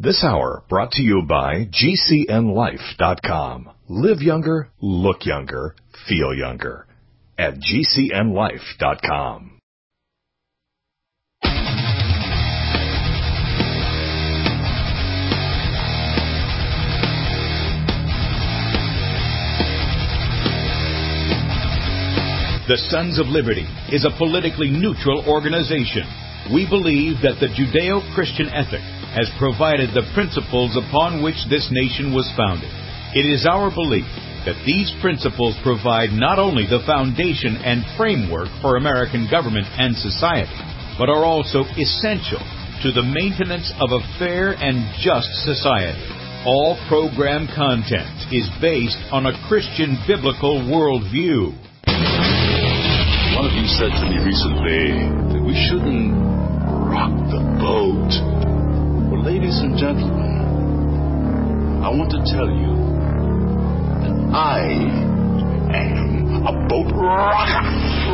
This hour brought to you by GCNLife.com. Live younger, look younger, feel younger at GCNLife.com. The Sons of Liberty is a politically neutral organization. We believe that the Judeo-Christian ethic has provided the principles upon which this nation was founded. It is our belief that these principles provide not only the foundation and framework for American government and society, but are also essential to the maintenance of a fair and just society. All program content is based on a Christian biblical worldview. One of you said to me recently that we shouldn't rock the boat. Well, ladies and gentlemen, I want to tell you that I am a boat rocker.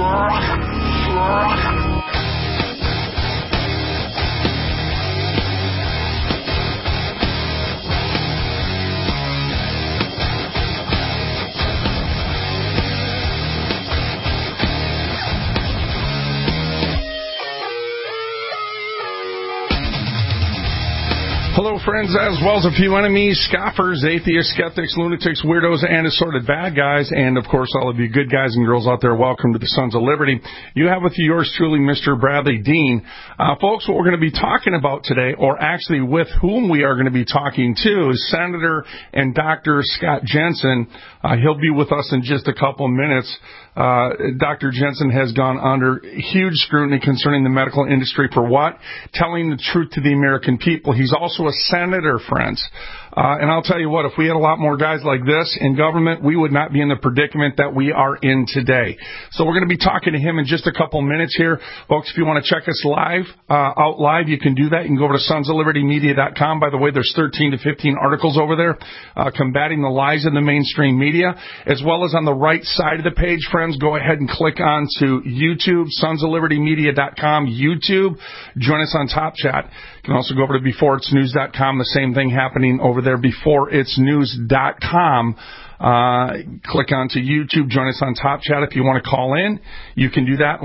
Hello, friends, as well as a few enemies, scoffers, atheists, skeptics, lunatics, weirdos, and assorted bad guys, and, of course, all of you good guys and girls out there, welcome to the Sons of Liberty. You have with you yours truly, Mr. Bradley Dean. Folks, what we're going to be talking about today, or actually with whom we are going to be talking to, is Senator and Dr. Scott Jensen. He'll be with us in just a couple of minutes. Dr. Jensen has gone under huge scrutiny concerning the medical industry for what? Telling the truth to the American people. He's also a senator, friends. And I'll tell you what, if we had a lot more guys like this in government, we would not be in the predicament that we are in today. So we're going to be talking to him in just a couple minutes here. Folks, if you want to check us out live, you can do that. You can go over to sonsoflibertymedia.com. By the way, there's 13 to 15 articles over there combating the lies in the mainstream media, as well as on the right side of the page, friends, go ahead and click on to YouTube, sonsoflibertymedia.com, YouTube. Join us on Top Chat. You can also go over to beforeitsnews.com, the same thing happening over there, beforeitsnews.com. Click on to YouTube, join us on Top Chat. If you want to call in, you can do that,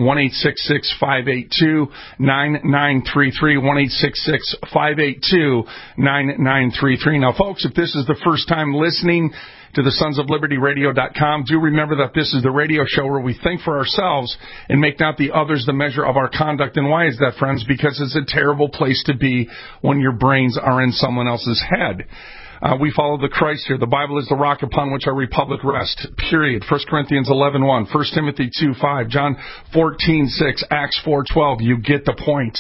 1-866-582-9933, 1-866-582-9933. Now, folks, if this is the first time listening to the sonsoflibertyradio.com, do remember that this is the radio show where we think for ourselves and make not the others the measure of our conduct. And why is that, friends? Because it's a terrible place to be when your brains are in someone else's head. We follow the Christ here. The Bible is the rock upon which our republic rests, period. 1 Corinthians 11:1, 1 Timothy 2:5, John 14:6, Acts 4:12. You get the point.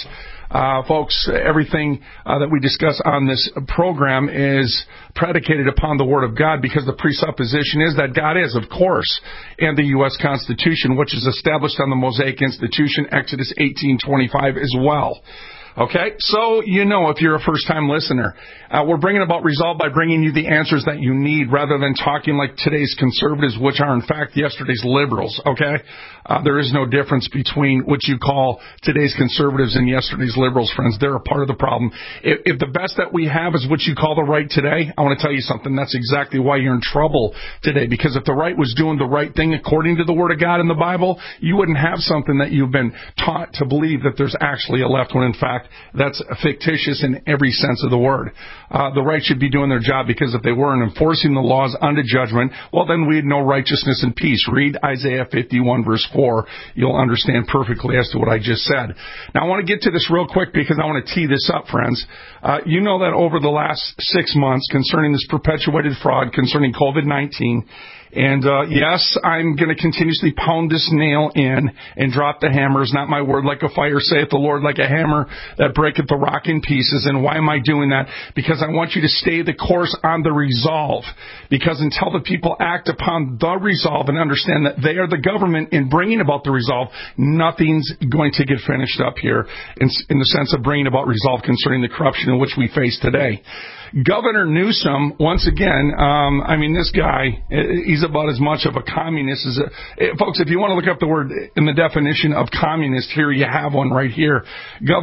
Folks, everything that we discuss on this program is predicated upon the Word of God, because the presupposition is that God is, of course, and the U.S. Constitution, which is established on the Mosaic Institution, Exodus 18:25 as well. Okay, so you know if you're a first-time listener, we're bringing about resolve by bringing you the answers that you need rather than talking like today's conservatives, which are, in fact, yesterday's liberals, okay? There is no difference between what you call today's conservatives and yesterday's liberals, friends. They're a part of the problem. If the best that we have is what you call the right today, I want to tell you something. That's exactly why you're in trouble today, because if the right was doing the right thing according to the Word of God in the Bible, you wouldn't have something that you've been taught to believe that there's actually a left, when in fact that's fictitious in every sense of the word. The right should be doing their job, because if they weren't enforcing the laws unto judgment, well, then we'd know righteousness and peace. Read Isaiah 51, verse 4. You'll understand perfectly as to what I just said. Now, I want to get to this real quick because I want to tee this up, friends. You know that over the last 6 months concerning this perpetuated fraud concerning COVID-19, and yes, I'm going to continuously pound this nail in and drop the hammer. Is not my word like a fire, saith the Lord, like a hammer that breaketh the rock in pieces. And why am I doing that? Because I want you to stay the course on the resolve. Because until the people act upon the resolve and understand that they are the government in bringing about the resolve, nothing's going to get finished up here in the sense of bringing about resolve concerning the corruption in which we face today. Governor Newsom, once again, this guy, he's about as much of a communist as folks, if you want to look up the word in the definition of communist, here you have one right here. Governor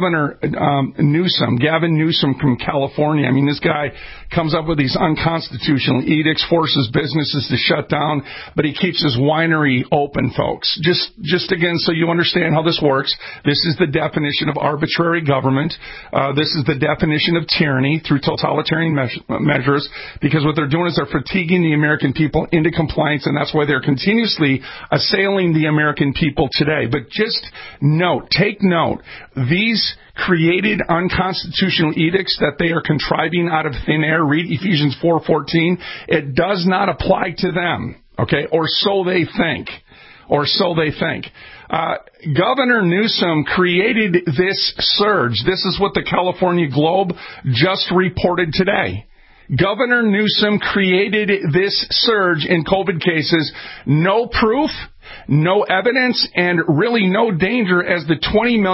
Newsom, Gavin Newsom from California. I mean, this guy comes up with these unconstitutional edicts, forces businesses to shut down, but he keeps his winery open, folks. Just again, so you understand how this works, this is the definition of arbitrary government. This is the definition of tyranny through totalitarian measures, because what they're doing is they're fatiguing the American people into compliance, and that's why they're continuously assailing the American people today. But just take note, these created unconstitutional edicts that they are contriving out of thin air, read Ephesians 4:14, it does not apply to them, okay? Or so they think. Governor Newsom created this surge. This is what the California Globe just reported today. Governor Newsom created this surge in COVID cases. No proof, no evidence, and really no danger, as the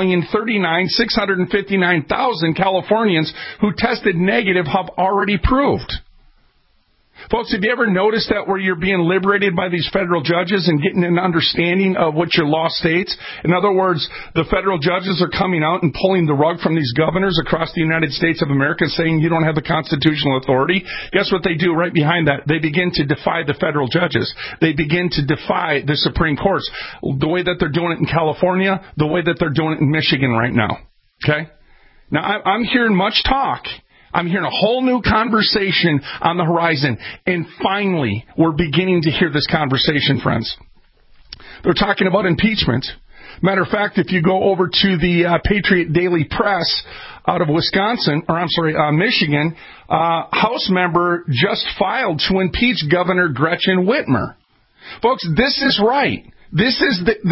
20,039,659,000 Californians who tested negative have already proved. Folks, have you ever noticed that where you're being liberated by these federal judges and getting an understanding of what your law states? In other words, the federal judges are coming out and pulling the rug from these governors across the United States of America, saying you don't have the constitutional authority. Guess what they do right behind that? They begin to defy the federal judges. They begin to defy the Supreme Courts. The way that they're doing it in California, the way that they're doing it in Michigan right now. Okay? Now, I'm hearing much talk. I'm hearing a whole new conversation on the horizon. And finally, we're beginning to hear this conversation, friends. They're talking about impeachment. Matter of fact, if you go over to the Patriot Daily Press out of Michigan, House member just filed to impeach Governor Gretchen Whitmer. Folks, this is right. This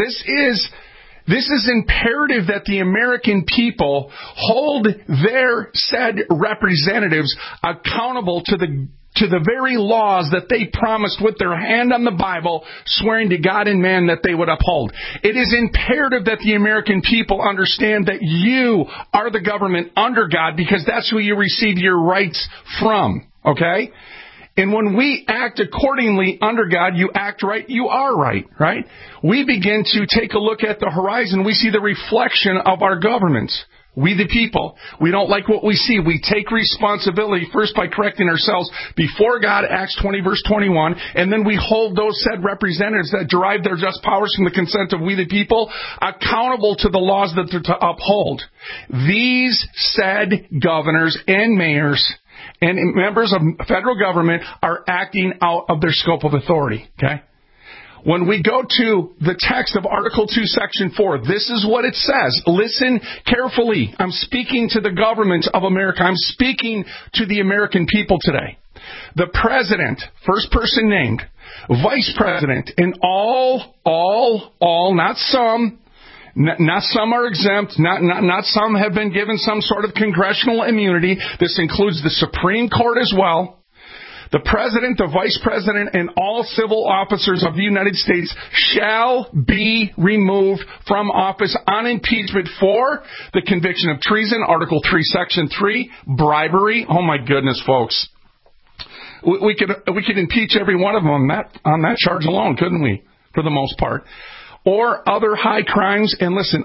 is imperative that the American people hold their said representatives accountable to the very laws that they promised with their hand on the Bible, swearing to God and man that they would uphold. It is imperative that the American people understand that you are the government under God, because that's who you receive your rights from, okay? And when we act accordingly under God, you act right, you are right, right? We begin to take a look at the horizon. We see the reflection of our government. We the people. We don't like what we see. We take responsibility first by correcting ourselves before God, Acts 20, verse 21, and then we hold those said representatives that derive their just powers from the consent of we the people accountable to the laws that they're to uphold. These said governors and mayors and members of federal government are acting out of their scope of authority, okay? When we go to the text of Article 2, Section 4, this is what it says. Listen carefully. I'm speaking to the government of America. I'm speaking to the American people today. The president, first person named, vice president, and all, not some. Not some are exempt, not some have been given some sort of congressional immunity. This includes the Supreme Court as well. The president, the vice president, and all civil officers of the United States shall be removed from office on impeachment for the conviction of treason, Article 3, Section 3, bribery. Oh my goodness, folks. We could impeach every one of them on that charge alone, couldn't we? For the most part. Or other high crimes, and listen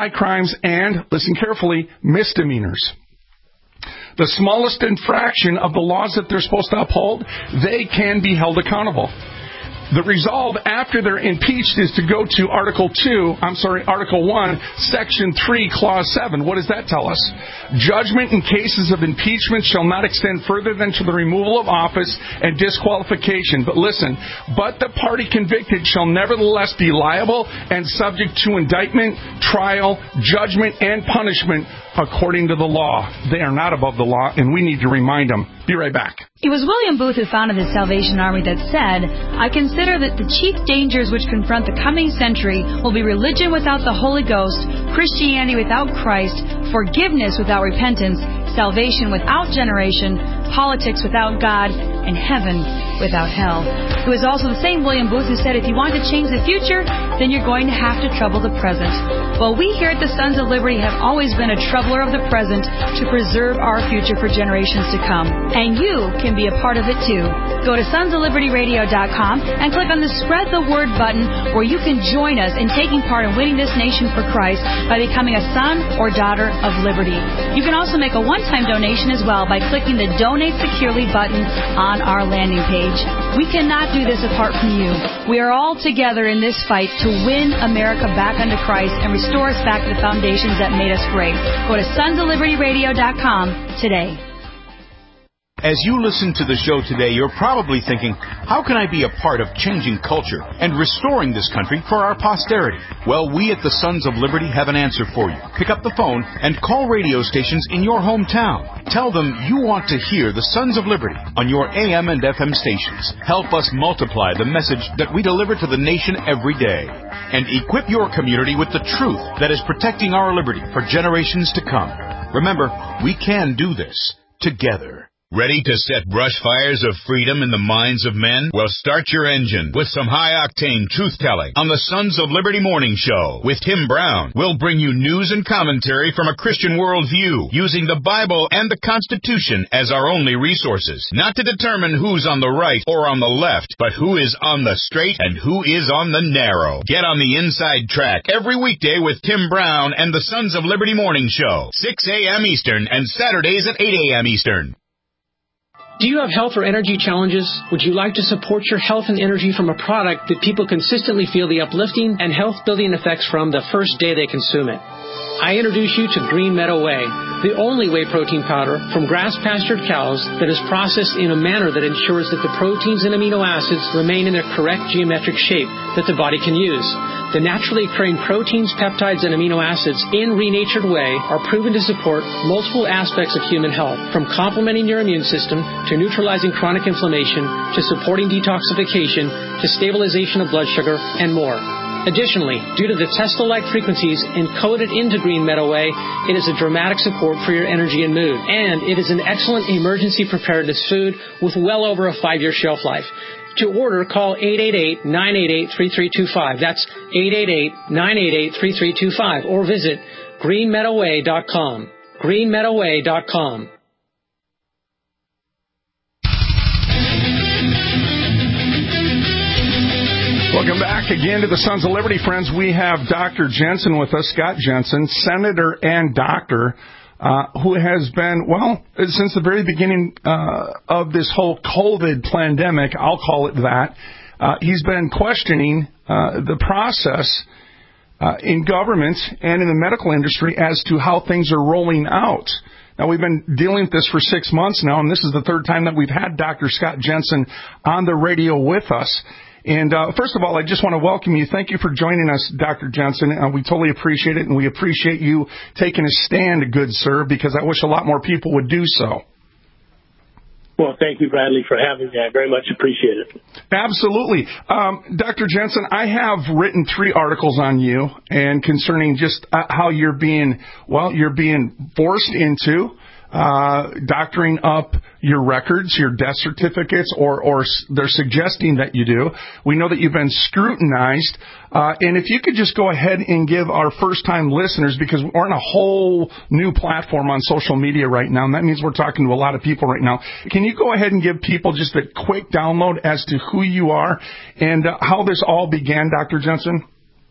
carefully, misdemeanors. The smallest infraction of the laws that they're supposed to uphold, they can be held accountable. The resolve after they're impeached is to go to Article 1, Section 3, Clause 7. What does that tell us? Judgment in cases of impeachment shall not extend further than to the removal of office and disqualification. But listen, but the party convicted shall nevertheless be liable and subject to indictment, trial, judgment, and punishment according to the law. They are not above the law, and we need to remind them. Be right back. It was William Booth who founded the Salvation Army that said, "I consider that the chief dangers which confront the coming century will be religion without the Holy Ghost, Christianity without Christ, forgiveness without repentance, salvation without generation, politics without God, and heaven without hell. It was also the same William Booth who said, if you want to change the future, then you're going to have to trouble the present. Well, we here at the Sons of Liberty have always been a troubler of the present to preserve our future for generations to come. And you can be a part of it too. Go to sonsoflibertyradio.com and click on the Spread the Word button, where you can join us in taking part in winning this nation for Christ by becoming a son or daughter of liberty. You can also make a one-time donation as well by clicking the Donate Securely button on our landing page. We cannot do this apart from you. We are all together in this fight to win America back unto Christ and restore us back to the foundations that made us great. Go to sonsoflibertyradio.com today. As you listen to the show today, you're probably thinking, how can I be a part of changing culture and restoring this country for our posterity? Well, we at the Sons of Liberty have an answer for you. Pick up the phone and call radio stations in your hometown. Tell them you want to hear the Sons of Liberty on your AM and FM stations. Help us multiply the message that we deliver to the nation every day. And equip your community with the truth that is protecting our liberty for generations to come. Remember, we can do this together. Ready to set brush fires of freedom in the minds of men? Well, start your engine with some high-octane truth-telling on the Sons of Liberty Morning Show with Tim Brown. We'll bring you news and commentary from a Christian worldview, using the Bible and the Constitution as our only resources, not to determine who's on the right or on the left, but who is on the straight and who is on the narrow. Get on the inside track every weekday with Tim Brown and the Sons of Liberty Morning Show, 6 a.m. Eastern and Saturdays at 8 a.m. Eastern. Do you have health or energy challenges? Would you like to support your health and energy from a product that people consistently feel the uplifting and health-building effects from the first day they consume it? I introduce you to Green Meadow Whey, the only whey protein powder from grass-pastured cows that is processed in a manner that ensures that the proteins and amino acids remain in their correct geometric shape that the body can use. The naturally occurring proteins, peptides, and amino acids in renatured whey are proven to support multiple aspects of human health, from complementing your immune system to neutralizing chronic inflammation to supporting detoxification to stabilization of blood sugar and more. Additionally, due to the Tesla-like frequencies encoded into Green Meadow Whey, it is a dramatic support for your energy and mood. And it is an excellent emergency preparedness food with well over a 5-year shelf life. To order, call 888-988-3325. That's 888-988-3325. Or visit greenmeadowwhey.com. greenmeadowwhey.com. Welcome back again to the Sons of Liberty, friends. We have Dr. Jensen with us, Scott Jensen, senator and doctor, who has been, well, since the very beginning of this whole COVID pandemic, I'll call it that, he's been questioning the process in government and in the medical industry as to how things are rolling out. Now, we've been dealing with this for 6 months now, and this is the third time that we've had Dr. Scott Jensen on the radio with us. And first of all, I just want to welcome you. Thank you for joining us, Dr. Jensen. We totally appreciate it, and we appreciate you taking a stand, good sir, because I wish a lot more people would do so. Well, thank you, Bradley, for having me. I very much appreciate it. Absolutely. Dr. Jensen, I have written 3 articles on you and concerning just how you're being forced into doctoring up your records, your death certificates, or they're suggesting that you do. We know that you've been scrutinized. And if you could just go ahead and give our first-time listeners, because we're on a whole new platform on social media right now, and that means we're talking to a lot of people right now. Can you go ahead and give people just a quick download as to who you are and how this all began, Dr. Jensen?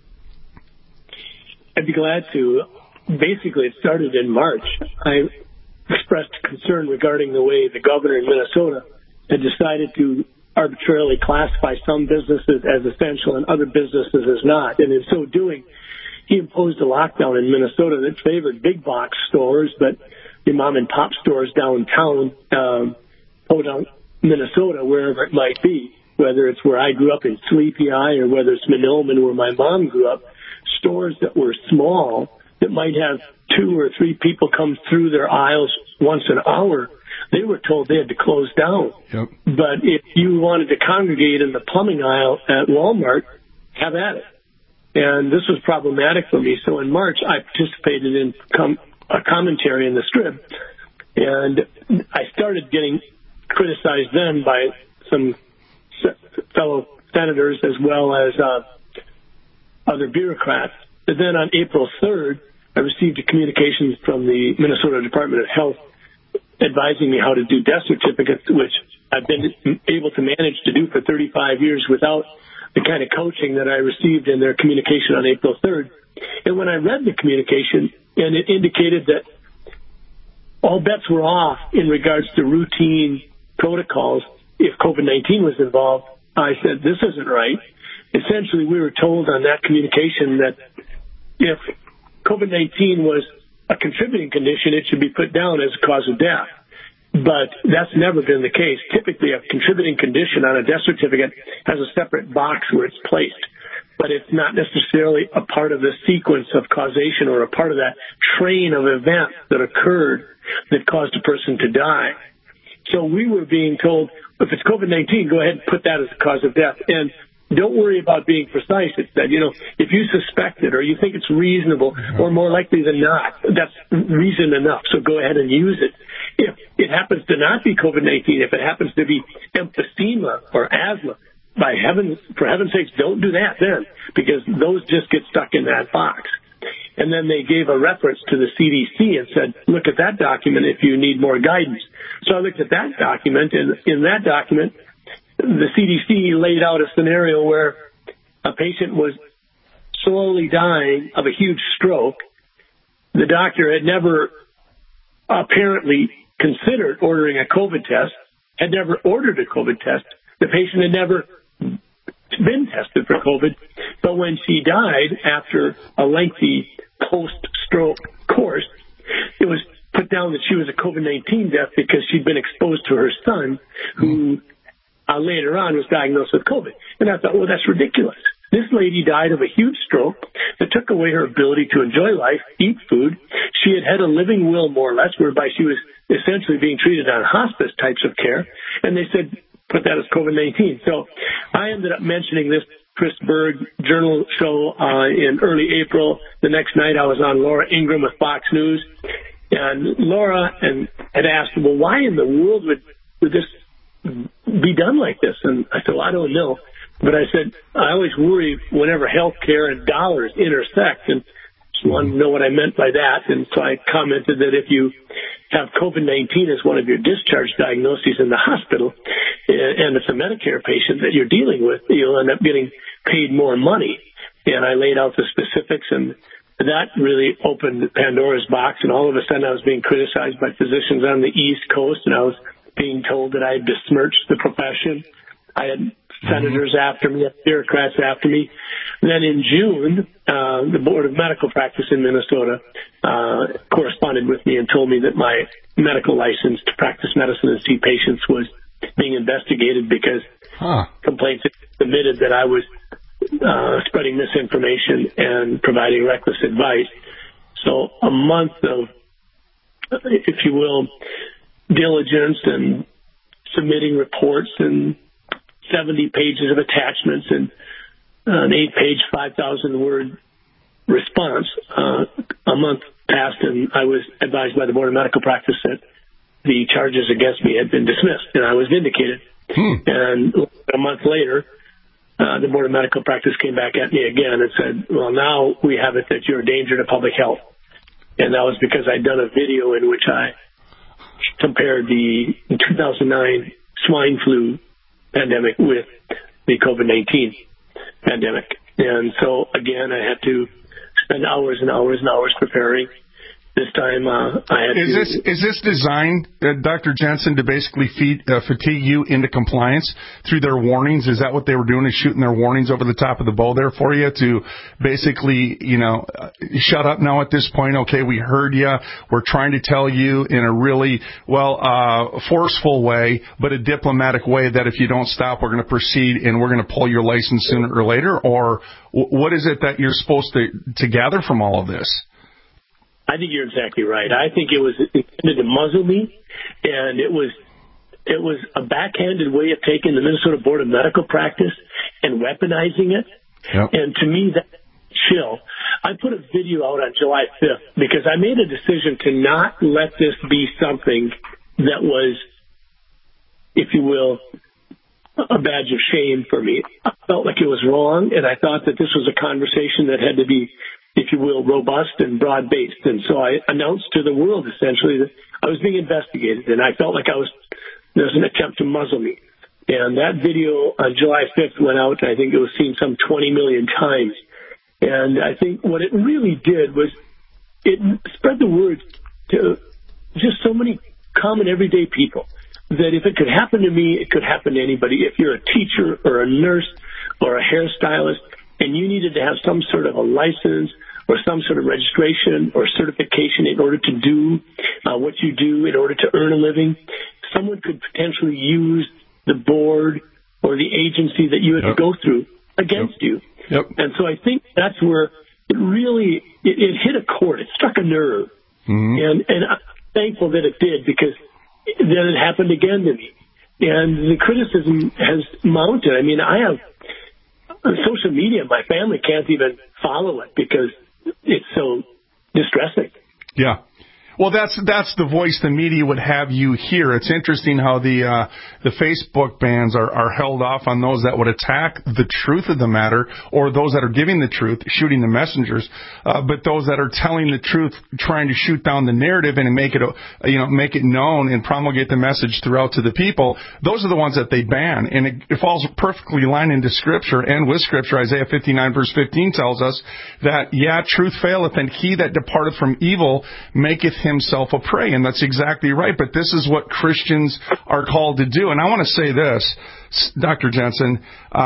I'd be glad to. Basically, it started in March. I expressed concern regarding the way the governor in Minnesota had decided to arbitrarily classify some businesses as essential and other businesses as not. And in so doing, he imposed a lockdown in Minnesota that favored big box stores, but the mom and pop stores downtown, Minnesota, wherever it might be, whether it's where I grew up in Sleepy Eye or whether it's Mahnomen where my mom grew up, stores that were small that might have 2 or 3 people come through their aisles once an hour, they were told they had to close down. Yep. But if you wanted to congregate in the plumbing aisle at Walmart, have at it. And this was problematic for me. So in March, I participated in a commentary in the Strip. And I started getting criticized then by some fellow senators as well as other bureaucrats. But then on April 3rd, I received a communication from the Minnesota Department of Health advising me how to do death certificates, which I've been able to manage to do for 35 years without the kind of coaching that I received in their communication on April 3rd. And when I read the communication, and it indicated that all bets were off in regards to routine protocols if COVID-19 was involved, I said, this isn't right. Essentially, we were told on that communication that if COVID-19 was a contributing condition, it should be put down as a cause of death. But that's never been the case. Typically, a contributing condition on a death certificate has a separate box where it's placed, but it's not necessarily a part of the sequence of causation or a part of that train of events that occurred that caused a person to die. So we were being told, if it's COVID-19, go ahead and put that as a cause of death. And don't worry about being precise. It said, if you suspect it or you think it's reasonable or more likely than not, that's reason enough. So go ahead and use it. If it happens to not be COVID-19, if it happens to be emphysema or asthma, for heaven's sakes, don't do that then, because those just get stuck in that box. And then they gave a reference to the CDC and said, look at that document if you need more guidance. So I looked at that document, and in that document, the CDC laid out a scenario where a patient was slowly dying of a huge stroke. The doctor had never apparently considered ordering a COVID test, had never ordered a COVID test. The patient had never been tested for COVID, but when she died after a lengthy post-stroke course, it was put down that she was a COVID-19 death because she'd been exposed to her son, who later on was diagnosed with COVID. And I thought, well, that's ridiculous. This lady died of a huge stroke that took away her ability to enjoy life, eat food. She had a living will, more or less, whereby she was essentially being treated on hospice types of care. And they said, put that as COVID-19. So I ended up mentioning this Chris Berg Journal show in early April. The next night I was on Laura Ingraham with Fox News. And Laura had asked, well, why in the world would this be done like this? And I said, well, I don't know. But I said, I always worry whenever healthcare and dollars intersect, and just wanted to know what I meant by that. And so I commented that if you have COVID-19 as one of your discharge diagnoses in the hospital, and it's a Medicare patient that you're dealing with, you'll end up getting paid more money. And I laid out the specifics, and that really opened Pandora's box. And all of a sudden I was being criticized by physicians on the East Coast, and I was being told that I had besmirched the profession. I had senators after me, bureaucrats after me. And then in June, the Board of Medical Practice in Minnesota corresponded with me and told me that my medical license to practice medicine and see patients was being investigated because complaints had submitted that I was spreading misinformation and providing reckless advice. So a month of, if you will, diligence and submitting reports and 70 pages of attachments and an 8-page, 5,000-word response. A month passed, and I was advised by the Board of Medical Practice that the charges against me had been dismissed, and I was vindicated. And a month later, the Board of Medical Practice came back at me again and said, well, now we have it that you're a danger to public health. And that was because I'd done a video in which I compared the 2009 swine flu pandemic with the COVID-19 pandemic. And so, again, I had to spend hours and hours and hours preparing. This time I had Is this designed, Dr. Jensen, to basically fatigue you into compliance through their warnings? Is that what they were doing, is shooting their warnings over the top of the bow there for you to basically, shut up now at this point? Okay, we heard you. We're trying to tell you in a really, forceful way, but a diplomatic way that if you don't stop, we're going to proceed and we're going to pull your license sooner or later? Or what is it that you're supposed to gather from all of this? I think you're exactly right. I think it was intended to muzzle me, and it was a backhanded way of taking the Minnesota Board of Medical Practice and weaponizing it. Yep. And to me, that's chill. I put a video out on July 5th because I made a decision to not let this be something that was, if you will, a badge of shame for me. I felt like it was wrong, and I thought that this was a conversation that had to be, if you will, robust and broad-based. And so I announced to the world, essentially, that I was being investigated, and I felt like there was an attempt to muzzle me. And that video on July 5th went out, and I think it was seen some 20 million times. And I think what it really did was it spread the word to just so many common everyday people that if it could happen to me, it could happen to anybody. If you're a teacher or a nurse or a hairstylist and you needed to have some sort of a license or some sort of registration or certification in order to do what you do in order to earn a living, someone could potentially use the board or the agency that you had to go through against you. And so I think that's where it really it hit a chord. It struck a nerve. And I'm thankful that it did, because then it happened again to me. And the criticism has mounted. I mean, I have on social media, my family can't even follow it because it's so distressing. Yeah. Well, that's the voice the media would have you hear. It's interesting how the Facebook bans are held off on those that would attack the truth of the matter, or those that are giving the truth, shooting the messengers. But those that are telling the truth, trying to shoot down the narrative and make it known and promulgate the message throughout to the people, those are the ones that they ban. And it falls perfectly in line into Scripture and with Scripture. Isaiah 59 verse 15 tells us that, truth faileth, and he that departeth from evil maketh himself a prey. And that's exactly right. But this is what Christians are called to do. And I want to say this, Dr. Jensen,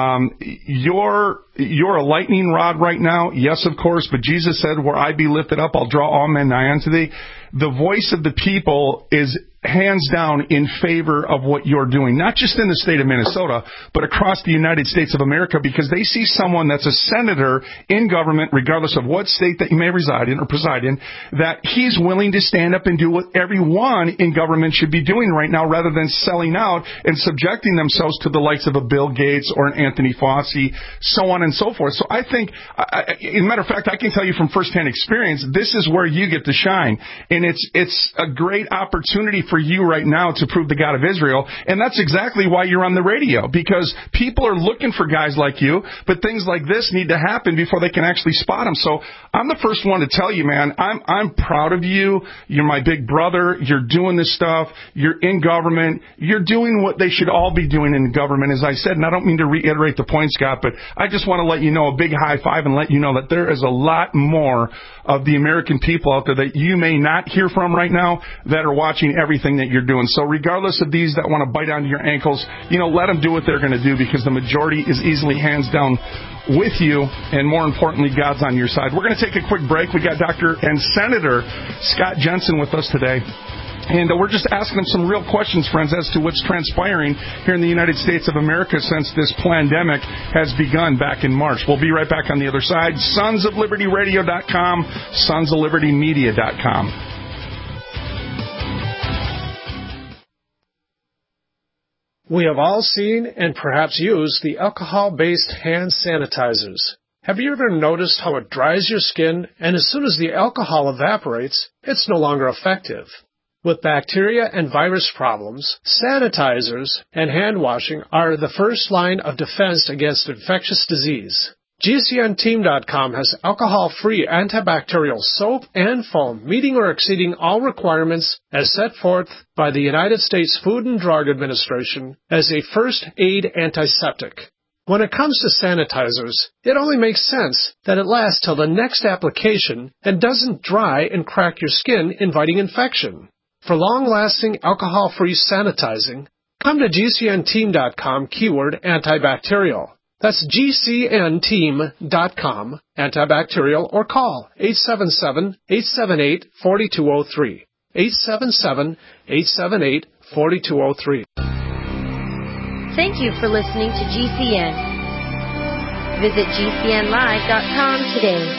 you're a lightning rod right now. Yes, of course. But Jesus said, where I be lifted up, I'll draw all men nigh unto thee. The voice of the people is hands down in favor of what you're doing, not just in the state of Minnesota, but across the United States of America, because they see someone that's a senator in government, regardless of what state that you may reside in or preside in, that he's willing to stand up and do what everyone in government should be doing right now, rather than selling out and subjecting themselves to the likes of a Bill Gates or an Anthony Fauci, so on and so forth. So I think, as a matter of fact, I can tell you from firsthand experience, this is where you get to shine. And it's a great opportunity for you right now to prove the God of Israel. And that's exactly why you're on the radio, because people are looking for guys like you, but things like this need to happen before they can actually spot them. So I'm the first one to tell you, man, I'm proud of you. You're my big brother. You're doing this stuff. You're in government. You're doing what they should all be doing in government, as I said. And I don't mean to reiterate the point, Scott, but I just want to let you know, a big high five, and let you know that there is a lot more of the American people out there that you may not hear from right now that are watching everything that you're doing. So regardless of these that want to bite onto your ankles, let them do what they're going to do, because the majority is easily hands down with you, and more importantly, God's on your side. We're going to take a quick break. We got Dr. and Senator Scott Jensen with us today. And we're just asking them some real questions, friends, as to what's transpiring here in the United States of America since this pandemic has begun back in March. We'll be right back on the other side. SonsOfLibertyRadio.com, SonsOfLibertyMedia.com. We have all seen and perhaps used the alcohol-based hand sanitizers. Have you ever noticed how it dries your skin, and as soon as the alcohol evaporates, it's no longer effective? With bacteria and virus problems, sanitizers and hand washing are the first line of defense against infectious disease. GCNteam.com has alcohol-free antibacterial soap and foam, meeting or exceeding all requirements as set forth by the United States Food and Drug Administration as a first aid antiseptic. When it comes to sanitizers, it only makes sense that it lasts till the next application and doesn't dry and crack your skin, inviting infection. For long-lasting alcohol-free sanitizing, come to GCNteam.com keyword antibacterial. That's GCNteam.com, antibacterial, or call 877-878-4203. 877-878-4203. Thank you for listening to GCN. Visit GCNlive.com today.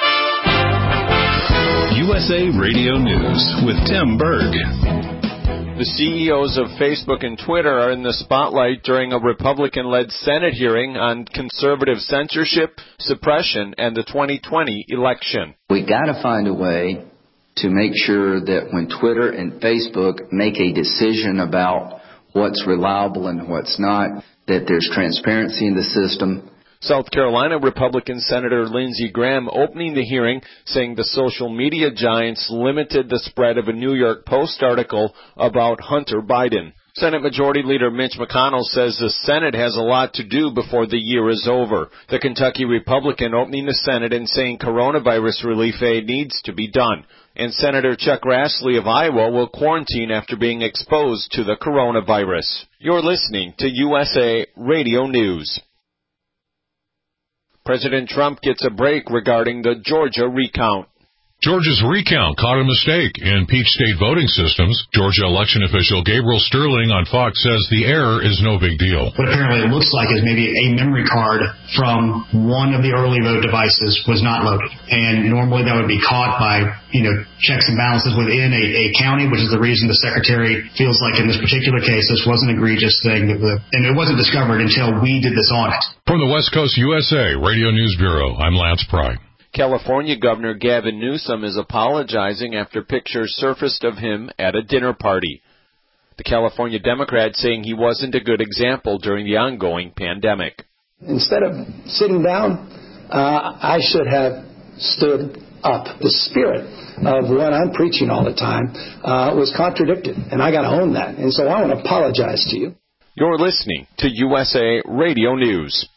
USA Radio News with Tim Berg. The CEOs of Facebook and Twitter are in the spotlight during a Republican-led Senate hearing on conservative censorship, suppression, and the 2020 election. We got to find a way to make sure that when Twitter and Facebook make a decision about what's reliable and what's not, that there's transparency in the system. South Carolina Republican Senator Lindsey Graham opening the hearing, saying the social media giants limited the spread of a New York Post article about Hunter Biden. Senate Majority Leader Mitch McConnell says the Senate has a lot to do before the year is over. The Kentucky Republican opening the Senate and saying coronavirus relief aid needs to be done. And Senator Chuck Grassley of Iowa will quarantine after being exposed to the coronavirus. You're listening to USA Radio News. President Trump gets a break regarding the Georgia recount. Georgia's recount caught a mistake in Peach State voting systems. Georgia election official Gabriel Sterling on Fox says the error is no big deal. What apparently it looks like is maybe a memory card from one of the early vote devices was not loaded. And normally that would be caught by, checks and balances within a county, which is the reason the secretary feels like in this particular case this was an egregious thing. And it wasn't discovered until we did this audit. From the West Coast USA Radio News Bureau, I'm Lance Pry. California Governor Gavin Newsom is apologizing after pictures surfaced of him at a dinner party. The California Democrat saying he wasn't a good example during the ongoing pandemic. Instead of sitting down, I should have stood up. The spirit of what I'm preaching all the time was contradicted, and I got to own that. And so I want to apologize to you. You're listening to USA Radio News.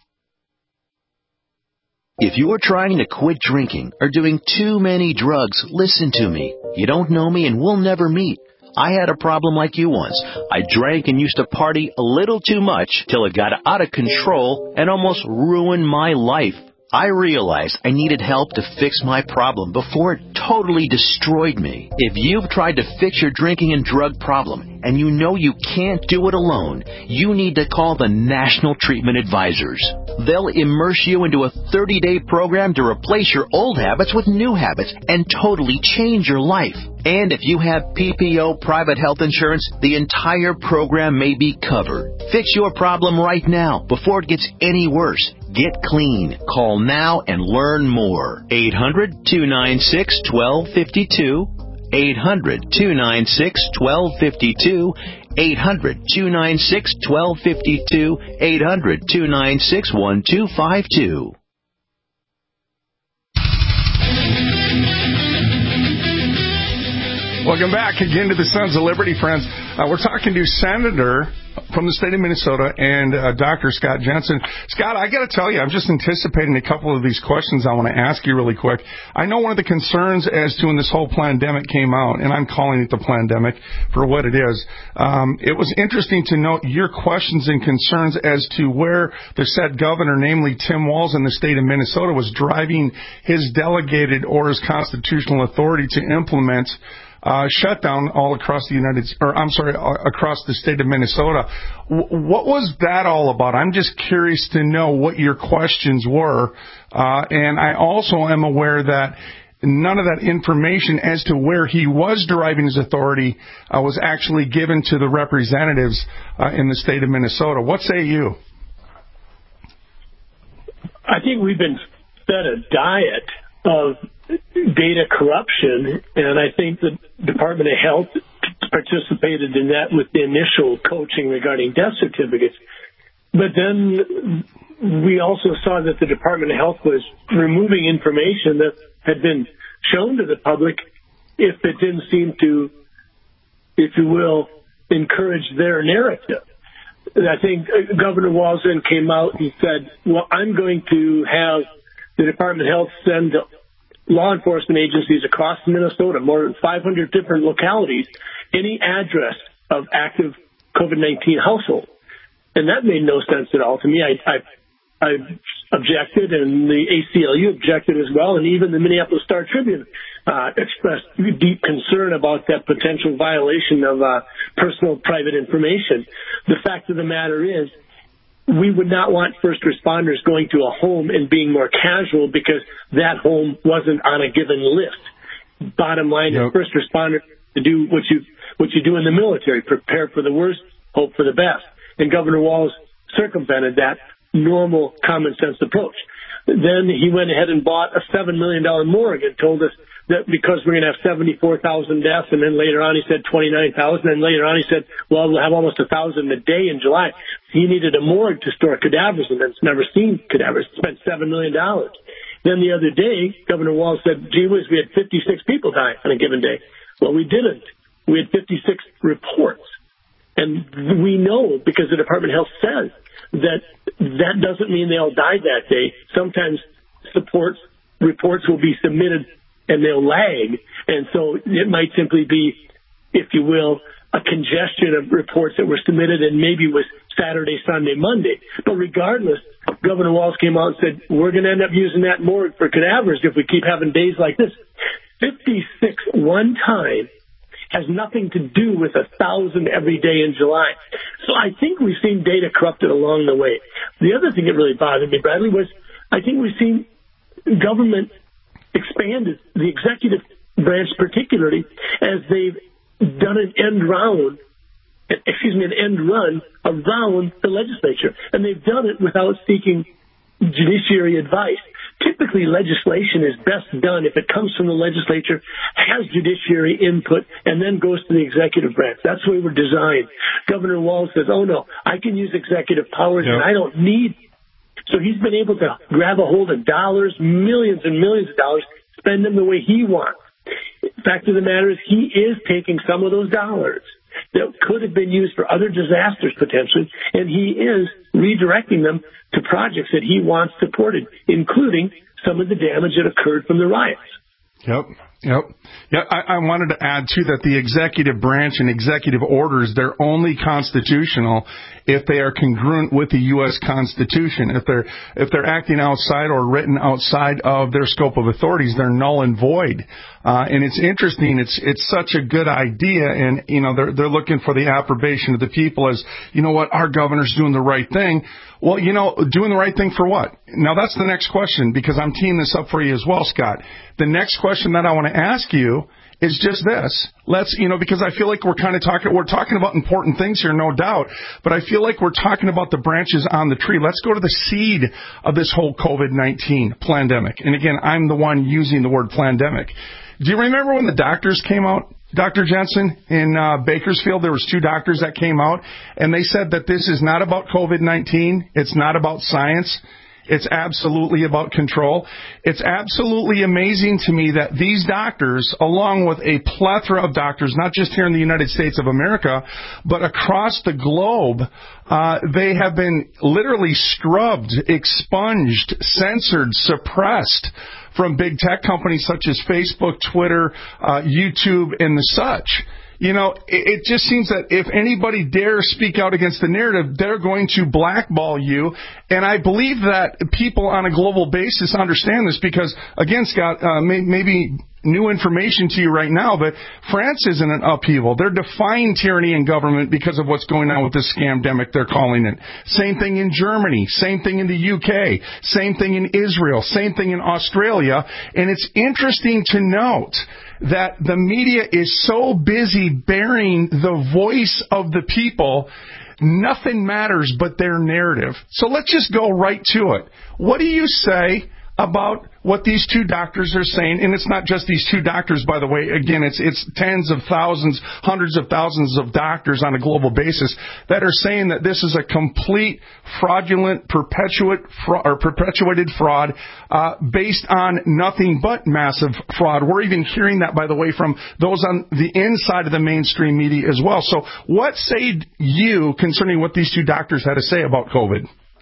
If you're trying to quit drinking or doing too many drugs, listen to me. You don't know me and we'll never meet. I had a problem like you once. I drank and used to party a little too much till it got out of control and almost ruined my life. I realized I needed help to fix my problem before it totally destroyed me. If you've tried to fix your drinking and drug problem and you know you can't do it alone, you need to call the National Treatment Advisors. They'll immerse you into a 30-day program to replace your old habits with new habits and totally change your life. And if you have PPO private health insurance, the entire program may be covered. Fix your problem right now before it gets any worse. Get clean. Call now and learn more. 800-296-1252. 800-296-1252. 800-296-1252. 800-296-1252. Welcome back again to the Sons of Liberty, friends. We're talking to Senator from the state of Minnesota and Dr. Scott Jensen. Scott, I got to tell you, I'm just anticipating a couple of these questions I want to ask you really quick. I know one of the concerns as to when this whole pandemic came out, and I'm calling it the pandemic for what it is, it was interesting to note your questions and concerns as to where the said governor, namely Tim Walz in the state of Minnesota, was driving his delegated or his constitutional authority to implement shutdown all across across the state of Minnesota. What was that all about? I'm just curious to know what your questions were. And I also am aware that none of that information as to where he was deriving his authority was actually given to the representatives in the state of Minnesota. What say you? I think we've been fed a diet of data corruption, and I think the Department of Health participated in that with the initial coaching regarding death certificates. But then we also saw that the Department of Health was removing information that had been shown to the public if it didn't seem to, if you will, encourage their narrative. I think Governor Walz then came out and said, well, I'm going to have the Department of Health send law enforcement agencies across Minnesota, more than 500 different localities, any address of active COVID-19 household. And that made no sense at all to me. I objected, and the ACLU objected as well, and even the Minneapolis Star-Tribune expressed deep concern about that potential violation of personal private information. The fact of the matter is, we would not want first responders going to a home and being more casual because that home wasn't on a given list. Bottom line is first responders to do what you do in the military: prepare for the worst, hope for the best. And Governor Walz circumvented that normal common sense approach. Then he went ahead and bought a $7 million morgue and told us that because we're going to have 74,000 deaths, and then later on he said 29,000, and later on he said, well, we'll have almost 1,000 a day in July. He needed a morgue to store cadavers, and it's never seen cadavers. Spent $7 million. Then the other day, Governor Walz said, gee whiz, we had 56 people die on a given day. Well, we didn't. We had 56 reports. And we know, because the Department of Health says, that doesn't mean they all died that day. Sometimes reports will be submitted and they'll lag. And so it might simply be, if you will, a congestion of reports that were submitted and maybe was Saturday, Sunday, Monday. But regardless, Governor Walz came out and said, we're going to end up using that morgue for cadavers if we keep having days like this. 56 one time has nothing to do with 1,000 every day in July. So I think we've seen data corrupted along the way. The other thing that really bothered me, Bradley, was I think we've seen government expanded, the executive branch particularly, as they've done an end run around the legislature. And they've done it without seeking judiciary advice. Typically, legislation is best done if it comes from the legislature, has judiciary input, and then goes to the executive branch. That's the way we're designed. Governor Walz says, oh, no, I can use executive powers, and I don't need. So he's been able to grab a hold of dollars, millions and millions of dollars, spend them the way he wants. The fact of the matter is he is taking some of those dollars that could have been used for other disasters potentially, and he is redirecting them to projects that he wants supported, including some of the damage that occurred from the riots. Yep. Yeah, I wanted to add, too, that the executive branch and executive orders, they're only constitutional if they are congruent with the U.S. Constitution. If they're acting outside or written outside of their scope of authorities, they're null and void. And it's interesting. It's such a good idea, and they're looking for the approbation of the people as, you know what, our governor's doing the right thing. Well, doing the right thing for what? Now, that's the next question, because I'm teeing this up for you as well, Scott. The next question that I want to ask you is just this. Because I feel like we're talking about important things here, no doubt, but I feel like we're talking about the branches on the tree. Let's go to the seed of this whole COVID-19 pandemic. And again, I'm the one using the word pandemic. Do you remember when the doctors came out, Dr. Jensen, in Bakersfield? There was 2 doctors that came out, and they said that this is not about COVID-19. It's not about science. It's absolutely about control. It's absolutely amazing to me that these doctors, along with a plethora of doctors, not just here in the United States of America, but across the globe, they have been literally scrubbed, expunged, censored, suppressed from big tech companies such as Facebook, Twitter, YouTube, and the such. It just seems that if anybody dares speak out against the narrative, they're going to blackball you. And I believe that people on a global basis understand this because, again, Scott, maybe new information to you right now, but France is in an upheaval. They're defying tyranny in government because of what's going on with this scamdemic, they're calling it. Same thing in Germany, same thing in the UK, same thing in Israel, same thing in Australia. And it's interesting to note that the media is so busy bearing the voice of the people, nothing matters but their narrative. So let's just go right to it. What do you say about what these 2 doctors are saying? And it's not just these 2 doctors, by the way. Again, it's tens of thousands, hundreds of thousands of doctors on a global basis that are saying that this is a complete fraudulent, perpetuated fraud based on nothing but massive fraud. We're even hearing that, by the way, from those on the inside of the mainstream media as well. So what say you concerning what these 2 doctors had to say about COVID?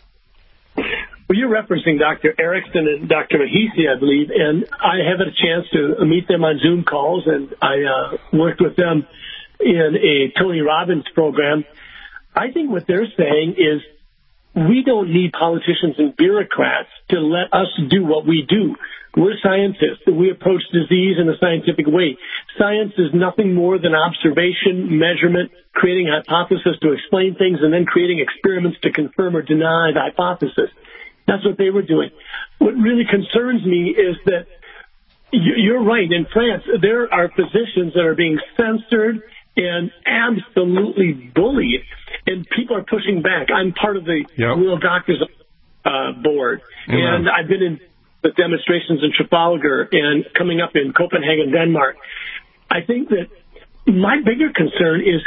Well, you're referencing Dr. Erickson and Dr. Mahisi, I believe, and I have had a chance to meet them on Zoom calls, and I worked with them in a Tony Robbins program. I think what they're saying is we don't need politicians and bureaucrats to let us do what we do. We're scientists, and we approach disease in a scientific way. Science is nothing more than observation, measurement, creating hypothesis to explain things, and then creating experiments to confirm or deny the hypothesis. That's what they were doing. What really concerns me is that You're right. In France, there are physicians that are being censored and absolutely bullied, and people are pushing back. I'm part of the Real Doctors board, and I've been in the demonstrations in Trafalgar and coming up in Copenhagen, Denmark. I think that my bigger concern is,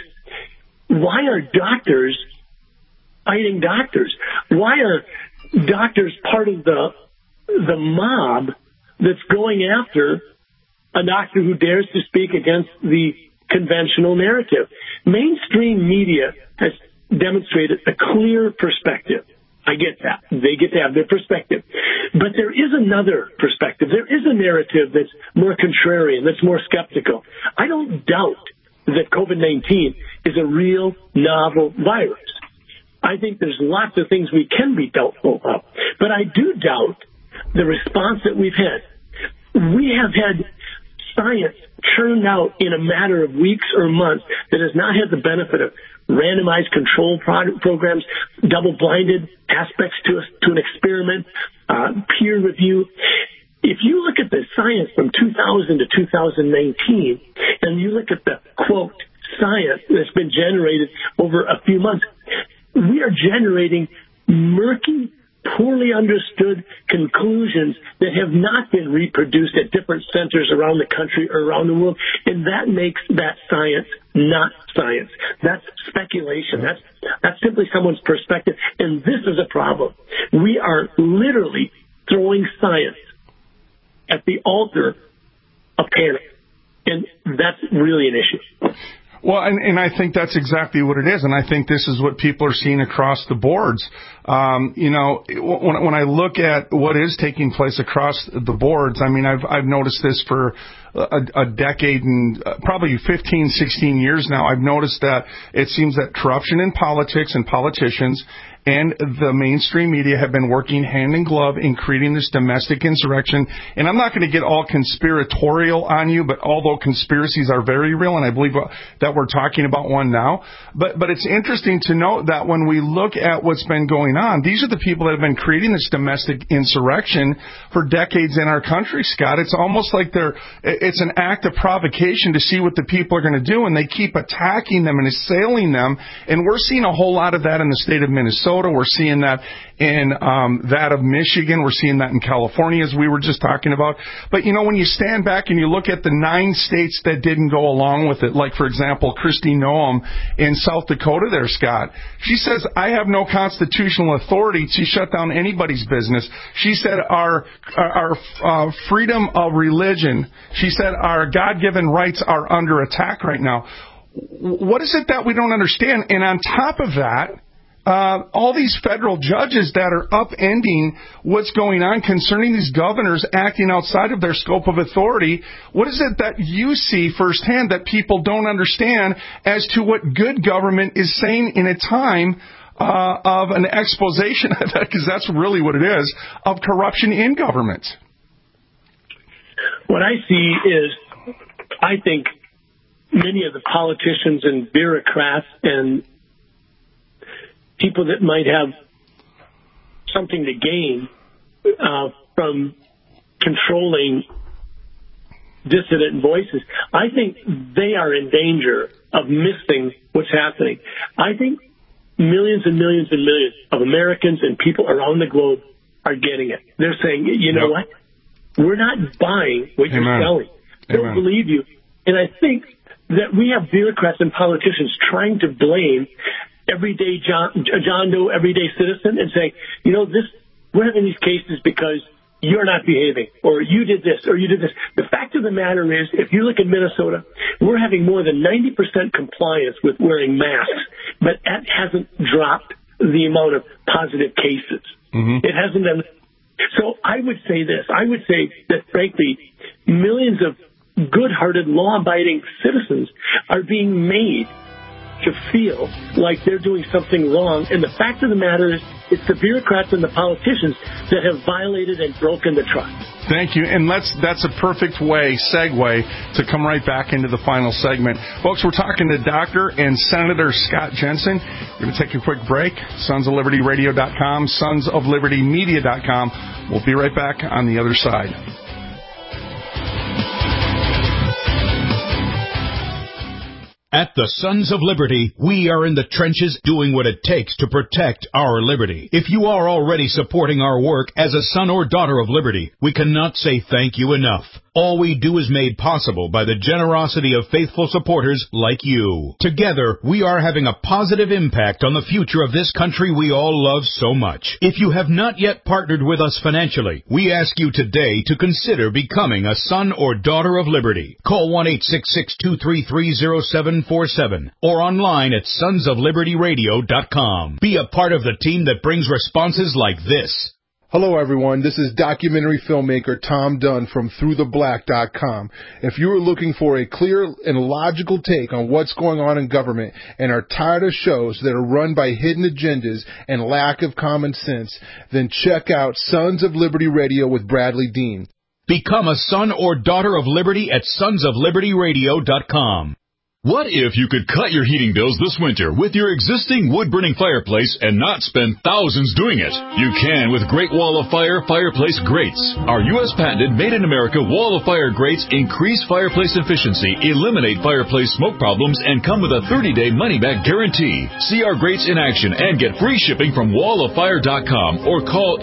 why are doctors fighting doctors? Why are doctors part of the mob that's going after a doctor who dares to speak against the conventional narrative? Mainstream media has demonstrated a clear perspective. I get that. They get to have their perspective. But there is another perspective. There is a narrative that's more contrarian, that's more skeptical. I don't doubt that COVID-19 is a real novel virus. I think there's lots of things we can be doubtful of. But I do doubt the response that we've had. We have had science churned out in a matter of weeks or months that has not had the benefit of randomized control programs, double-blinded aspects to an experiment, peer review. If you look at the science from 2000 to 2019, and you look at the, quote, science that's been generated over a few months, we are generating murky, poorly understood conclusions that have not been reproduced at different centers around the country or around the world, and that makes that science not science. That's speculation. That's simply someone's perspective, and this is a problem. We are literally throwing science at the altar of panic, and that's really an issue. Well, and I think that's exactly what it is, and I think this is what people are seeing across the boards. When I look at what is taking place across the boards, I mean, I've noticed this for a decade and probably 15, 16 years now. I've noticed that it seems that corruption in politics and politicians and the mainstream media have been working hand in glove in creating this domestic insurrection. And I'm not going to get all conspiratorial on you, but although conspiracies are very real, and I believe that we're talking about one now, but it's interesting to note that when we look at what's been going on, these are the people that have been creating this domestic insurrection for decades in our country, Scott. It's almost like it's an act of provocation to see what the people are going to do, and they keep attacking them and assailing them. And we're seeing a whole lot of that in the state of Minnesota. We're seeing that in that of Michigan. We're seeing that in California, as we were just talking about. But, when you stand back and you look at the 9 states that didn't go along with it, like, for example, Kristi Noem in South Dakota there, Scott, she says, I have no constitutional authority to shut down anybody's business. She said our freedom of religion, she said our God-given rights are under attack right now. What is it that we don't understand? And on top of that, all these federal judges that are upending what's going on concerning these governors acting outside of their scope of authority. What is it that you see firsthand that people don't understand as to what good government is saying in a time of an exposition, because that's really what it is, of corruption in government? What I see is, I think many of the politicians and bureaucrats and people that might have something to gain from controlling dissident voices, I think they are in danger of missing what's happening. I think millions and millions and millions of Americans and people around the globe are getting it. They're saying, you know what? We're not buying what you're selling. I don't believe you. And I think that we have bureaucrats and politicians trying to blame everyday John Doe, everyday citizen, and say, we're having these cases because you're not behaving, or you did this, or you did this. The fact of the matter is, if you look at Minnesota, we're having more than 90% compliance with wearing masks, but that hasn't dropped the amount of positive cases. Mm-hmm. It hasn't done. So I would say this. I would say that, frankly, millions of good-hearted, law-abiding citizens are being made to feel like they're doing something wrong. And the fact of the matter is, it's the bureaucrats and the politicians that have violated and broken the trust. Thank you. And that's a perfect segue to come right back into the final segment. Folks, we're talking to Dr. and Senator Scott Jensen. We're going to take a quick break. SonsOfLibertyRadio.com, SonsOfLibertyMedia.com. We'll be right back on the other side. At the Sons of Liberty, we are in the trenches doing what it takes to protect our liberty. If you are already supporting our work as a son or daughter of liberty, we cannot say thank you enough. All we do is made possible by the generosity of faithful supporters like you. Together, we are having a positive impact on the future of this country we all love so much. If you have not yet partnered with us financially, we ask you today to consider becoming a son or daughter of liberty. Call 1-866-233-0747 or online at sonsoflibertyradio.com. Be a part of the team that brings responses like this. Hello, everyone. This is documentary filmmaker Tom Dunn from ThroughTheBlack.com. If you are looking for a clear and logical take on what's going on in government and are tired of shows that are run by hidden agendas and lack of common sense, then check out Sons of Liberty Radio with Bradley Dean. Become a son or daughter of liberty at sonsoflibertyradio.com. What if you could cut your heating bills this winter with your existing wood-burning fireplace and not spend thousands doing it? You can with Great Wall of Fire fireplace grates. Our U.S. patented made-in-America Wall of Fire grates increase fireplace efficiency, eliminate fireplace smoke problems, and come with a 30-day money-back guarantee. See our grates in action and get free shipping from walloffire.com or call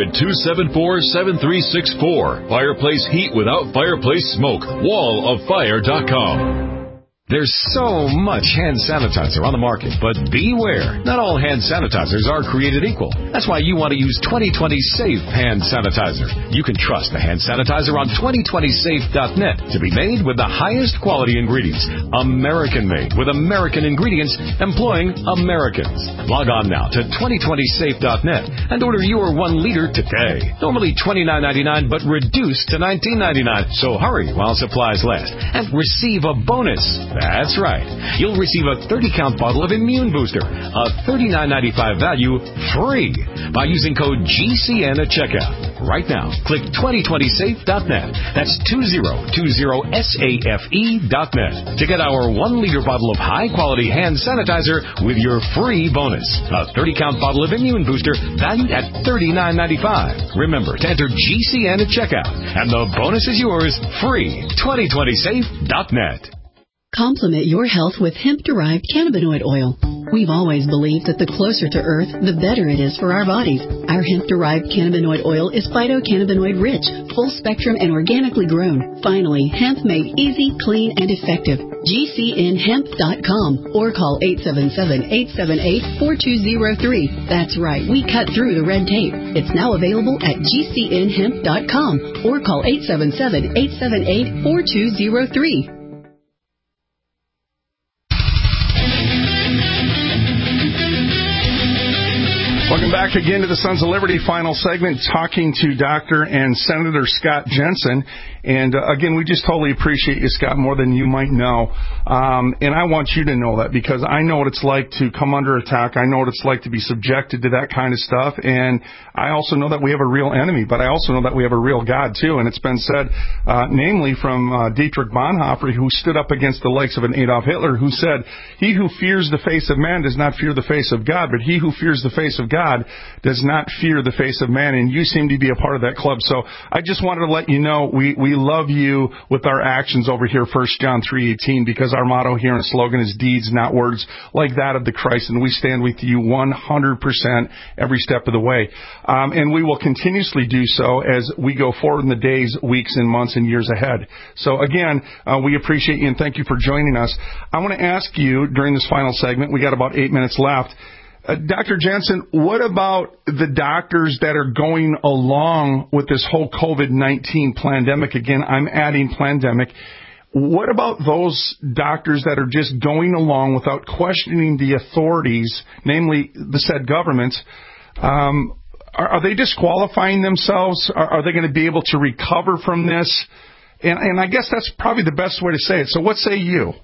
800-274-7364. Fireplace heat without fireplace smoke. walloffire.com. There's so much hand sanitizer on the market, but beware. Not all hand sanitizers are created equal. That's why you want to use 2020 Safe hand sanitizer. You can trust the hand sanitizer on 2020safe.net to be made with the highest quality ingredients. American-made with American ingredients employing Americans. Log on now to 2020safe.net and order your 1 liter today. Normally $29.99 but reduced to $19.99. So hurry while supplies last and receive a bonus. That's right. You'll receive a 30-count bottle of Immune Booster, a $39.95 value, free by using code GCN at checkout. Right now, click 2020safe.net. That's 2020safe.net to get our 1-liter bottle of high-quality hand sanitizer with your free bonus. A 30-count bottle of Immune Booster valued at $39.95. Remember to enter GCN at checkout, and the bonus is yours free. 2020safe.net. Complement your health with hemp-derived cannabinoid oil. We've always believed that the closer to Earth, the better it is for our bodies. Our hemp-derived cannabinoid oil is phytocannabinoid-rich, full-spectrum, and organically grown. Finally, hemp made easy, clean, and effective. GCNhemp.com or call 877-878-4203. That's right, we cut through the red tape. It's now available at GCNhemp.com or call 877-878-4203. Welcome back again to the Sons of Liberty final segment, talking to Dr. and Senator Scott Jensen. And again, we just totally appreciate you, Scott, more than you might know. And I want you to know that because I know what it's like to come under attack. I know what it's like to be subjected to that kind of stuff. And I also know that we have a real enemy, but I also know that we have a real God, too. And it's been said, namely from Dietrich Bonhoeffer, who stood up against the likes of an Adolf Hitler, who said, "He who fears the face of man does not fear the face of God, but he who fears the face of God does not fear the face of man." And you seem to be a part of that club. So I just wanted to let you know we love you with our actions over here, 1 John 3:18, because our motto here and slogan is deeds, not words, like that of the Christ. And we stand with you 100% every step of the way. And we will continuously do so as we go forward in the days, weeks, and months and years ahead. So again, we appreciate you and thank you for joining us. I want to ask you during this final segment, we got about 8 minutes left, Dr. Jensen, what about the doctors that are going along with this whole COVID-19 pandemic? Again, I'm adding pandemic. What about those doctors that are just going along without questioning the authorities, namely the said governments? Are they disqualifying themselves? Are they going to be able to recover from this? And I guess that's probably the best way to say it. So what say you?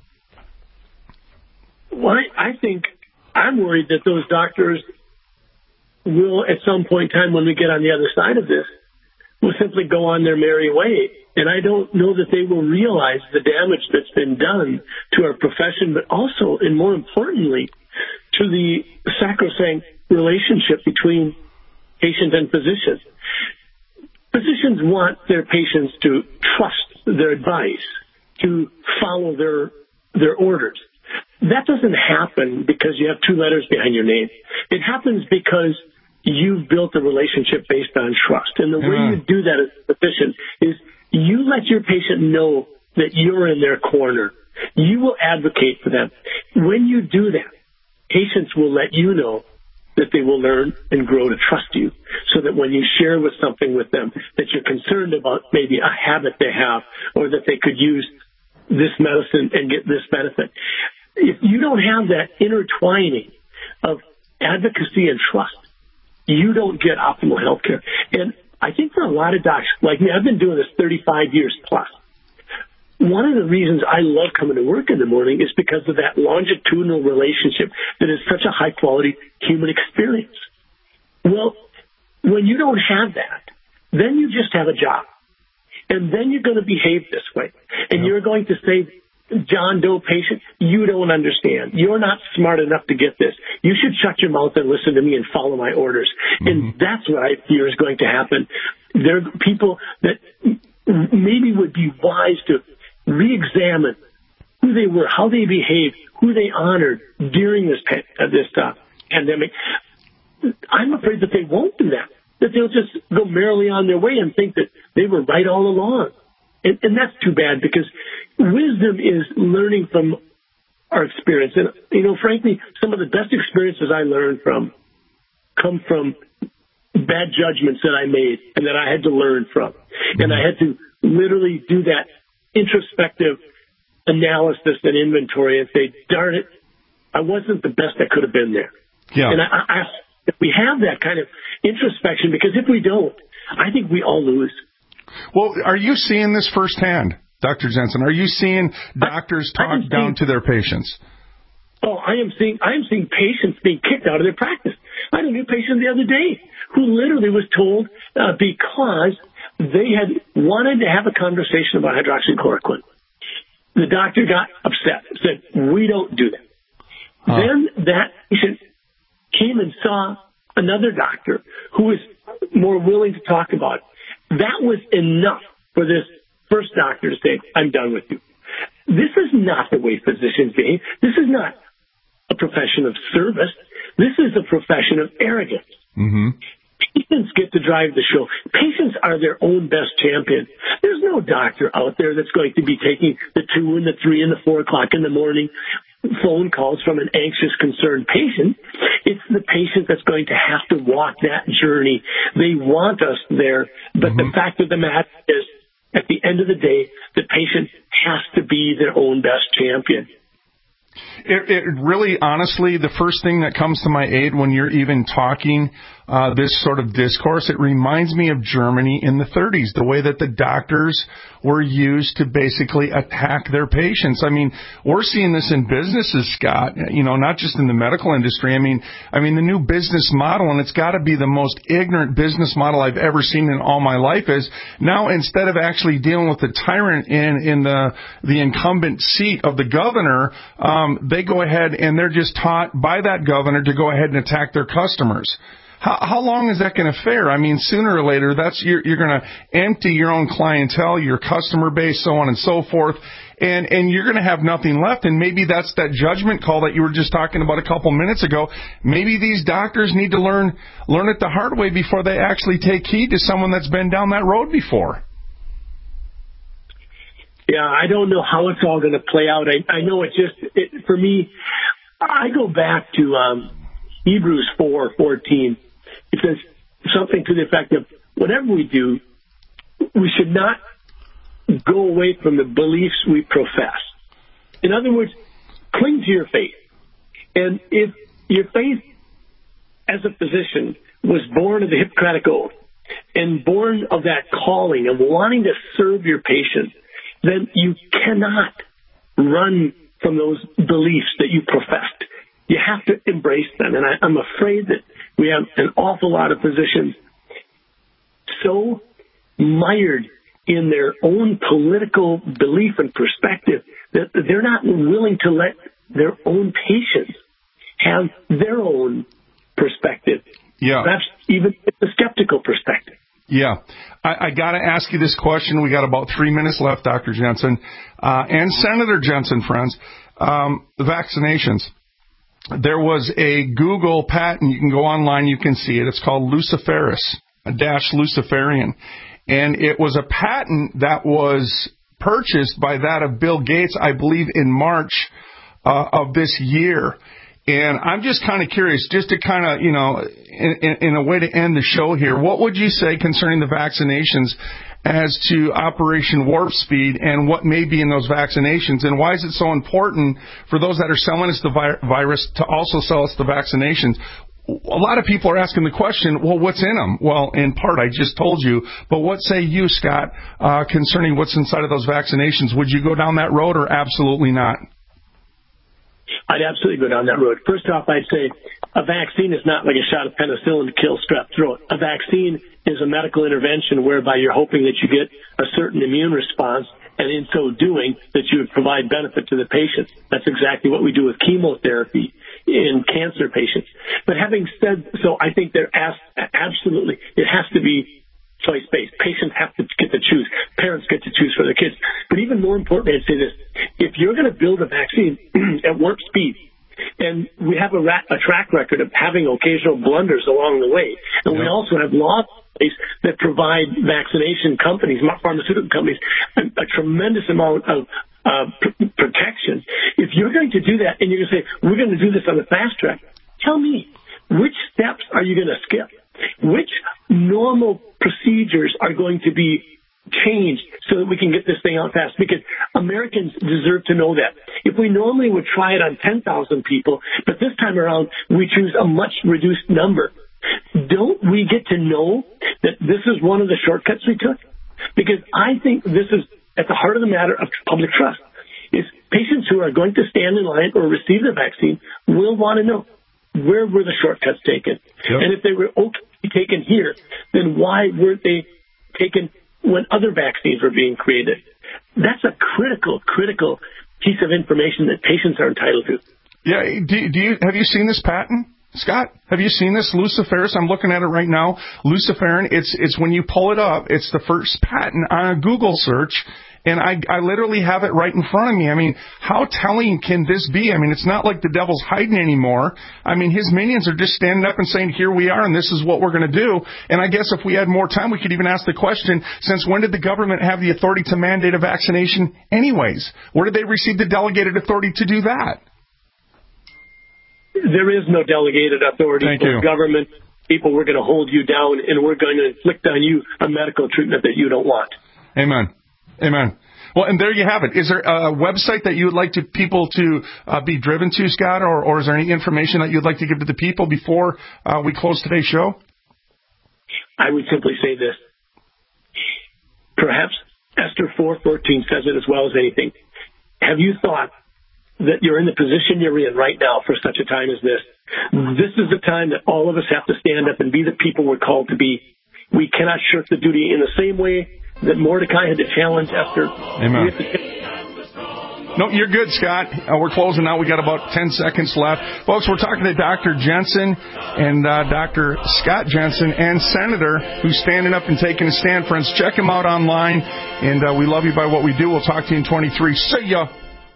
Well, I think I'm worried that those doctors will, at some point in time when we get on the other side of this, will simply go on their merry way. And I don't know that they will realize the damage that's been done to our profession, but also, and more importantly, to the sacrosanct relationship between patient and physician. Physicians want their patients to trust their advice, to follow their orders. that doesn't happen because you have two letters behind your name. It happens because you've built a relationship based on trust. And the way you do that as a physician is you let your patient know that you're in their corner. You will advocate for them. When you do that, patients will let you know that they will learn and grow to trust you, so that when you share with something with them that you're concerned about maybe a habit they have, or that they could use this medicine and get this benefit. If you don't have that intertwining of advocacy and trust, you don't get optimal health care. And I think for a lot of docs like me, I've been doing this 35 years plus. One of the reasons I love coming to work in the morning is because of that longitudinal relationship that is such a high-quality human experience. Well, when you don't have that, then you just have a job. And then you're going to behave this way. And you're going to say, John Doe patient, you don't understand. You're not smart enough to get this. You should shut your mouth and listen to me and follow my orders. And that's what I fear is going to happen. There are people that maybe would be wise to re-examine who they were, how they behaved, who they honored during this pandemic. I'm afraid that they won't do that they'll just go merrily on their way and think that they were right all along. And that's too bad, because wisdom is learning from our experience. And, frankly, some of the best experiences I learned from come from bad judgments that I made and that I had to learn from. And I had to literally do that introspective analysis and inventory and say, darn it, I wasn't the best I could have been there. Yeah. And I if we have that kind of introspection, because if we don't, I think we all lose. Well, are you seeing this firsthand, Dr. Jensen? Are you seeing doctors talk down to their patients? Oh, I am seeing patients being kicked out of their practice. I had a new patient the other day who literally was told because they had wanted to have a conversation about hydroxychloroquine. The doctor got upset, said, we don't do that. Then that patient came and saw another doctor who was more willing to talk about it. That was enough for this first doctor to say, I'm done with you. This is not the way physicians behave. This is not a profession of service. This is a profession of arrogance. Patients get to drive the show. Patients are their own best champion. There's no doctor out there that's going to be taking the 2 and the 3 and the 4 o'clock in the morning phone calls from an anxious, concerned patient. It's the patient that's going to have to walk that journey. They want us there, but the fact of the matter is, at the end of the day, the patient has to be their own best champion. It really, honestly, the first thing that comes to my aid when you're even talking this sort of discourse, it reminds me of Germany in the 30s, the way that the doctors were used to basically attack their patients. I mean, we're seeing this in businesses, Scott, not just in the medical industry. I mean, the new business model, and it's got to be the most ignorant business model I've ever seen in all my life, is now instead of actually dealing with the tyrant in the incumbent seat of the governor, they go ahead and they're just taught by that governor to go ahead and attack their customers. How long is that going to fare? I mean, sooner or later, you're going to empty your own clientele, your customer base, so on and so forth, and you're going to have nothing left. And maybe that's that judgment call that you were just talking about a couple minutes ago. Maybe these doctors need to learn it the hard way before they actually take heed to someone that's been down that road before. Yeah, I don't know how it's all going to play out. I know for me, I go back to Hebrews 4:14. It says something to the effect of, whatever we do, we should not go away from the beliefs we profess. In other words, cling to your faith. And if your faith as a physician was born of the Hippocratic Oath and born of that calling of wanting to serve your patient, then you cannot run from those beliefs that you professed. You have to embrace them. And I'm afraid that we have an awful lot of physicians so mired in their own political belief and perspective that they're not willing to let their own patients have their own perspective. Yeah. Perhaps even a skeptical perspective. Yeah. I got to ask you this question. We got about 3 minutes left, Dr. Jensen, and Senator Jensen, friends. The vaccinations. There was a Google patent. You can go online. You can see it. It's called Luciferian. And it was a patent that was purchased by that of Bill Gates, I believe, in March of this year. And I'm just kind of curious, just to kind of, in a way to end the show here, what would you say concerning the vaccinations as to Operation Warp Speed and what may be in those vaccinations? And why is it so important for those that are selling us the virus to also sell us the vaccinations? A lot of people are asking the question, well, what's in them? Well, in part, I just told you. But what say you, Scott, concerning what's inside of those vaccinations? Would you go down that road or absolutely not? I'd absolutely go down that road. First off, I'd say a vaccine is not like a shot of penicillin to kill strep throat. A vaccine is a medical intervention whereby you're hoping that you get a certain immune response, and in so doing, that you would provide benefit to the patient. That's exactly what we do with chemotherapy in cancer patients. But having said so, I think there absolutely, it has to be choice-based. Patients have to get to choose. Parents get to choose for their kids. But even more importantly, I'd say this. If you're going to build a vaccine at warp speed, and we have a track record of having occasional blunders along the way, and we also have laws that provide vaccination companies, pharmaceutical companies, a tremendous amount of protection. If you're going to do that and you're going to say, we're going to do this on the fast track, tell me, which steps are you going to skip? Which normal procedures are going to be changed so that we can get this thing out fast? Because Americans deserve to know that. If we normally would try it on 10,000 people, but this time around we choose a much reduced number, don't we get to know that this is one of the shortcuts we took? Because I think this is at the heart of the matter of public trust. Is patients who are going to stand in line or receive the vaccine will want to know, where were the shortcuts taken? Yep. And if they were taken here, then why weren't they taken when other vaccines were being created? That's a critical piece of information that patients are entitled to. Yeah. Have you seen this patent, Scott? Have you seen this Luciferis? I'm looking at it right now. Luciferin. It's when you pull it up, it's the first patent on a Google search. And I literally have it right in front of me. I mean, how telling can this be? I mean, it's not like the devil's hiding anymore. I mean, his minions are just standing up and saying, here we are, and this is what we're going to do. And I guess if we had more time, we could even ask the question, since when did the government have the authority to mandate a vaccination anyways? Where did they receive the delegated authority to do that? There is no delegated authority for government. People, we're going to hold you down, and we're going to inflict on you a medical treatment that you don't want. Amen. Amen. Well, and there you have it. Is there a website that you would like people to be driven to, Scott, or is there any information that you'd like to give to the people before we close today's show? I would simply say this. Perhaps Esther 4:14 says it as well as anything. Have you thought that you're in the position you're in right now for such a time as this? This is the time that all of us have to stand up and be the people we're called to be. We cannot shirk the duty in the same way that Mordecai had to challenge Esther. Amen. No, you're good, Scott. We're closing now. We got about 10 seconds left. Folks, we're talking to Dr. Jensen and Dr. Scott Jensen and Senator, who's standing up and taking a stand. Friends, check him out online, and we love you by what we do. We'll talk to you in 23. See ya.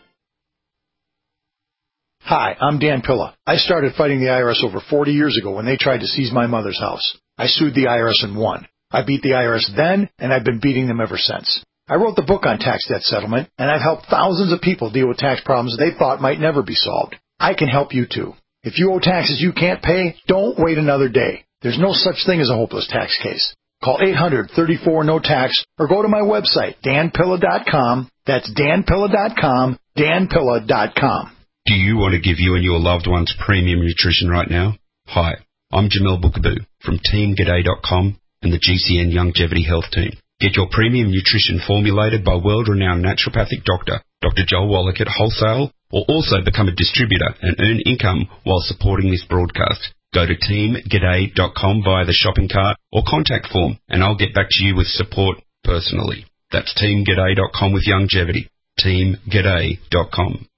Hi, I'm Dan Pilla. I started fighting the IRS over 40 years ago when they tried to seize my mother's house. I sued the IRS and won. I beat the IRS then, and I've been beating them ever since. I wrote the book on tax debt settlement, and I've helped thousands of people deal with tax problems they thought might never be solved. I can help you too. If you owe taxes you can't pay, don't wait another day. There's no such thing as a hopeless tax case. Call 800-34-NO-TAX or go to my website, danpilla.com. That's danpilla.com, danpilla.com. Do you want to give you and your loved ones premium nutrition right now? Hi, I'm Jamel Bookaboo from TeamGaday.com and the GCN Longevity Health Team. Get your premium nutrition formulated by world-renowned naturopathic doctor, Dr. Joel Wallach at wholesale, or also become a distributor and earn income while supporting this broadcast. Go to teamgaday.com via the shopping cart or contact form, and I'll get back to you with support personally. That's teamgaday.com with longevity. teamgaday.com.